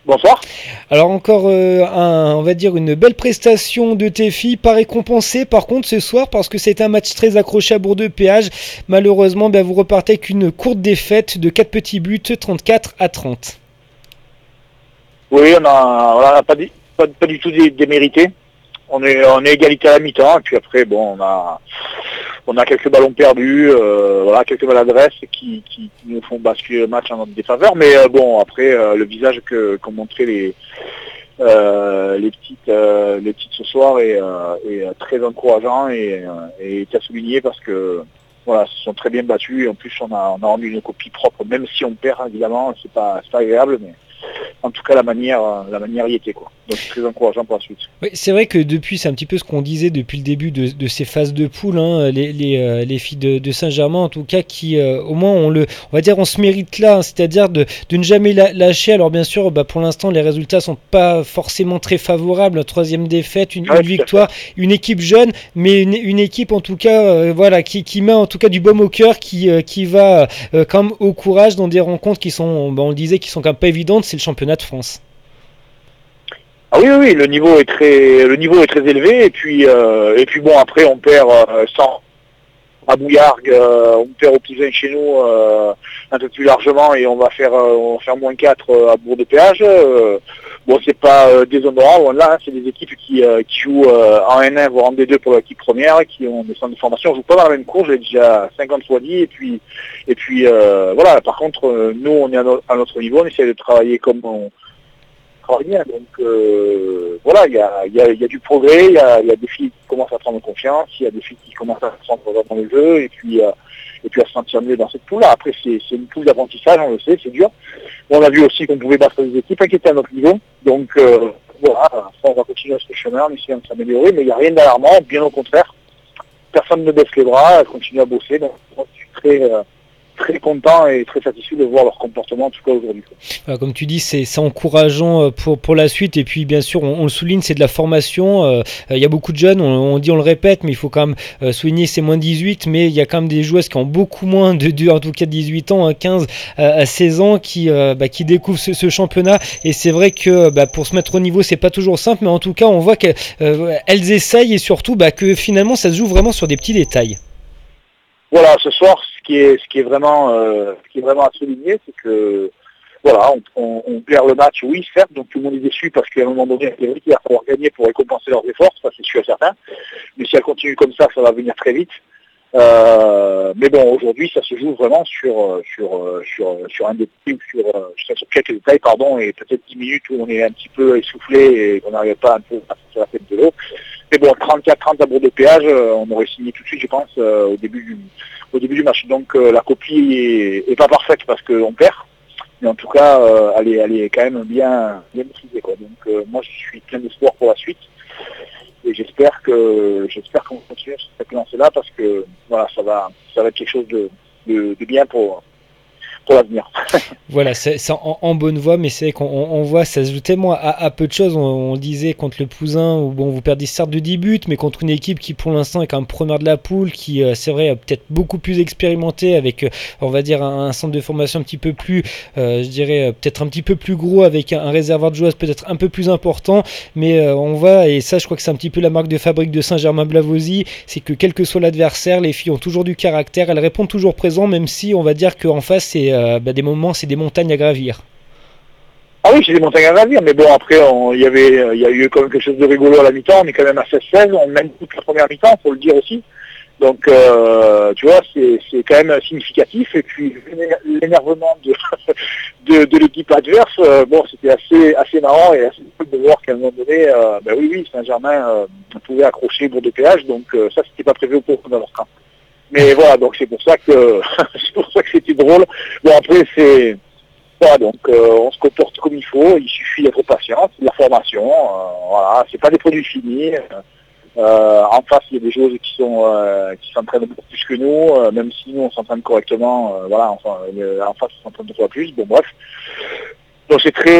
Bonsoir. Alors encore on va dire une belle prestation de tes filles, pas récompensée par contre ce soir parce que c'était un match très accroché à Bourg-de-Péage. Malheureusement, vous repartez avec une courte défaite de 4 petits buts, 34-30. Oui, on a pas du tout démérité. On est égalité à la mi-temps, et puis après, bon, on a quelques ballons perdus, quelques maladresses qui nous font basculer le match en notre défaveur. Mais bon, après, le visage qu'ont montré les petites ce soir est très encourageant et est à souligner parce que voilà, se sont très bien battus et en plus on a rendu une copie propre, même si on perd évidemment, c'est pas agréable, mais en tout cas la manière y était quoi. Donc c'est très encourageant pour la suite. Oui, c'est vrai que depuis, c'est un petit peu ce qu'on disait depuis le début de ces phases de poule, hein, les filles de Saint-Germain en tout cas, qui au moins on va dire on se mérite là, hein, c'est-à-dire de ne jamais lâcher. Alors bien sûr, pour l'instant les résultats sont pas forcément très favorables. La troisième défaite, Ouais, une tout à fait. victoire, une équipe jeune, mais une équipe en tout cas, voilà, qui met en tout cas du baume au cœur, qui va quand même au courage dans des rencontres qui sont, on le disait, qui sont quand même pas évidentes. C'est le championnat de France. Ah oui, oui, oui, le niveau est très élevé et puis bon après on perd sans à Bouillargues, on perd au Pouzin chez nous un peu plus largement et on va faire -4 à Bourg-de-Péage. Bon, c'est pas déshonorant, loin de là, hein, c'est des équipes qui jouent en N1, voire en D2 pour l'équipe première, qui ont des centres de formation. On joue pas dans la même cour, j'ai déjà 50 fois dit, et puis voilà, par contre, nous, on est à notre niveau, on essaie de travailler comme on travaille bien. Donc voilà, il y a du progrès, il y a des filles qui commencent à prendre confiance, il y a des filles qui commencent à se sentir dans le jeu, et puis à se sentir mieux dans cette poule-là. Après, c'est une poule d'apprentissage, on le sait, c'est dur. On a vu aussi qu'on pouvait battre des équipes qui étaient à notre niveau. Donc voilà, on va continuer sur ce chemin, on essaie de s'améliorer, mais il n'y a rien d'alarmant, bien au contraire. Personne ne baisse les bras, elle continue à bosser. Donc moi, je suis très content et très satisfait de voir leur comportement, en tout cas aujourd'hui. Voilà, comme tu dis, c'est encourageant pour la suite. Et puis, bien sûr, on le souligne, c'est de la formation. Il y a beaucoup de jeunes, on dit, on le répète, mais il faut quand même souligner, c'est moins de 18. Mais il y a quand même des joueuses qui ont beaucoup moins en tout cas 18 ans, 15 à 16 ans, qui découvrent ce championnat. Et c'est vrai que pour se mettre au niveau, c'est pas toujours simple. Mais en tout cas, on voit qu'elles essayent et surtout que finalement, ça se joue vraiment sur des petits détails. Voilà, ce soir, ce qui est vraiment à souligner, c'est que voilà, on perd le match, oui, certes, donc tout le monde est déçu parce qu'à un moment donné, c'est vrai qu'il va falloir gagner pour récompenser leurs efforts, ça c'est sûr et certain. Mais si elle continue comme ça va venir très vite. Mais bon, aujourd'hui, ça se joue vraiment sur un détail, sur quelques détails, pardon, et peut-être 10 minutes où on est un petit peu essoufflé et qu'on n'arrive pas un peu à sortir la tête de l'eau. Mais bon, 34-30 à Bourg-de-Péage, on aurait signé tout de suite, je pense, au début du match. Donc la copie est pas parfaite parce qu'on perd, mais en tout cas, elle est quand même bien maîtrisée, quoi. Donc moi, je suis plein d'espoir pour la suite. Et j'espère qu'on continue sur cette lancée-là parce que voilà, ça va être quelque chose de bien pour l'avenir. Voilà, c'est en bonne voie, mais c'est vrai qu'on voit, ça se joue tellement à peu de choses. On disait contre le Pouzin, où bon, vous perdez certes de 10 buts, mais contre une équipe qui pour l'instant est quand même première de la poule, qui c'est vrai, peut-être beaucoup plus expérimentée, avec on va dire un centre de formation un petit peu plus, je dirais peut-être un petit peu plus gros, avec un réservoir de joueuses peut-être un peu plus important, mais on voit, et ça je crois que c'est un petit peu la marque de fabrique de Saint-Germain-Blavozy, c'est que quel que soit l'adversaire, les filles ont toujours du caractère, elles répondent toujours présent, même si on va dire qu'en face c'est des moments, c'est des montagnes à gravir. Ah oui, c'est des montagnes à gravir, mais bon, après, il y a eu quand même quelque chose de rigolo à la mi-temps, on est quand même à 16-16, on mène toute la première mi-temps, faut le dire aussi. Donc, tu vois, c'est quand même significatif. Et puis, l'énervement de l'équipe adverse, bon, c'était assez marrant et assez cool de voir qu'à un moment donné, oui, Saint-Germain pouvait accrocher Bourg-de-Péage, donc ça, c'était pas prévu au cours de leur camp. Mais voilà, donc c'est pour ça que c'était drôle. Bon, après, voilà, donc on se comporte comme il faut, il suffit d'être patient, c'est de la formation, voilà, c'est pas des produits finis. En face, il y a des joueuses qui s'entraînent beaucoup plus que nous, même si nous on s'entraîne correctement, voilà, enfin, en face on s'entraîne 2 fois plus, bon bref. Donc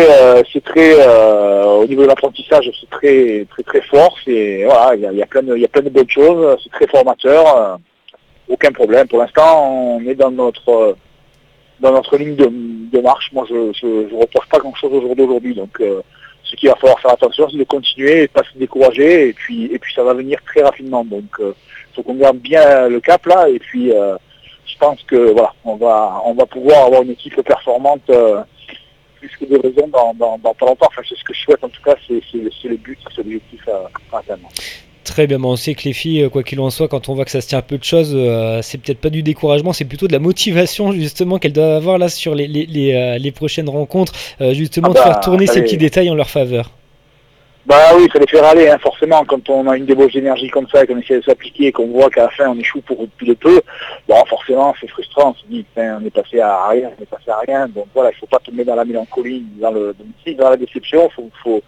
au niveau de l'apprentissage, c'est très très très fort, c'est voilà, il y a plein de bonnes choses, c'est très formateur, aucun problème. Pour l'instant, on est dans notre ligne de marche. Moi, je reproche pas grand-chose au jour d'aujourd'hui. Donc, ce qu'il va falloir faire attention, c'est de continuer et pas se décourager. Et puis ça va venir très rapidement. Donc, faut qu'on garde bien le cap là. Et puis, je pense que voilà, on va pouvoir avoir une équipe performante plus que de raison dans pas longtemps. Enfin, c'est ce que je souhaite. En tout cas, c'est le but, c'est l'objectif à atteindre. Très bien, on sait que les filles, quoi qu'il en soit, quand on voit que ça se tient un peu de choses, c'est peut-être pas du découragement, c'est plutôt de la motivation justement qu'elles doivent avoir là sur les prochaines rencontres, justement de faire tourner ces petits détails en leur faveur. Bah oui, ça les fait râler, hein, forcément, quand on a une débauche d'énergie comme ça et qu'on essaie de s'appliquer et qu'on voit qu'à la fin on échoue pour de peu, bon forcément c'est frustrant, on se dit on est passé à rien, donc voilà, il faut pas tomber dans la mélancolie, dans la déception, faut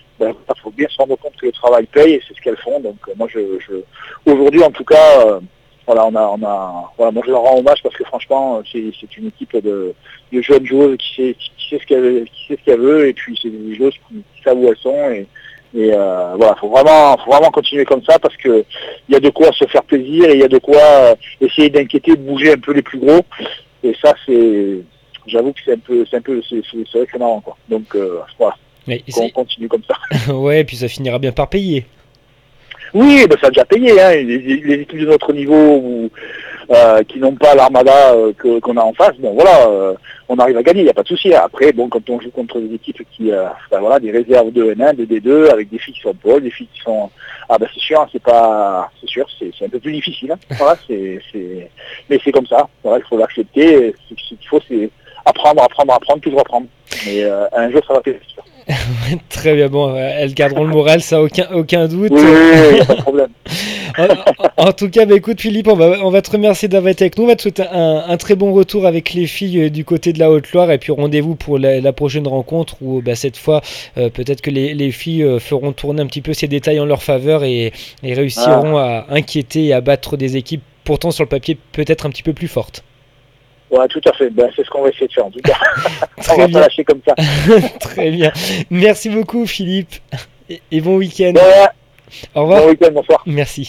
bien se rendre compte que le travail paye et c'est ce qu'elles font. Donc moi aujourd'hui en tout cas voilà moi je leur rends hommage parce que franchement c'est une équipe de jeunes joueuses qui sait ce qu'elle veut et puis c'est des joueuses qui savent où elles sont et voilà, faut vraiment continuer comme ça parce que il y a de quoi se faire plaisir et il y a de quoi essayer d'inquiéter, de bouger un peu les plus gros et ça j'avoue que c'est vrai que c'est marrant quoi. Donc voilà. On continue comme ça. Ouais, et puis ça finira bien par payer. Oui, ben ça a déjà payé. Hein. Les équipes de notre niveau qui n'ont pas l'armada qu'on a en face, bon voilà, on arrive à gagner, il n'y a pas de souci. Après, bon, quand on joue contre des équipes qui, voilà, des réserves de N1, de D2, avec des filles qui sont pôles, des filles qui sont, c'est sûr, c'est un peu plus difficile. Hein. Voilà, mais c'est comme ça. Voilà, il faut l'accepter. Ce qu'il faut, c'est apprendre, toujours apprendre. Mais un jour, ça va payer. Très bien, bon, elles garderont le moral, ça aucun doute. Oui, y a pas de problème. En tout cas, écoute Philippe, on va te remercier d'avoir été avec nous, on va te souhaiter un très bon retour avec les filles du côté de la Haute-Loire et puis rendez-vous pour la prochaine rencontre où cette fois peut-être que les filles feront tourner un petit peu ces détails en leur faveur et réussiront à inquiéter et à battre des équipes pourtant sur le papier peut-être un petit peu plus fortes. Ouais, tout à fait. C'est ce qu'on va essayer de faire en tout cas. Très on va bien. pas lâcher comme ça. Très bien. Merci beaucoup Philippe et bon week-end. Ouais. Au revoir. Bon week-end, bonsoir. Merci.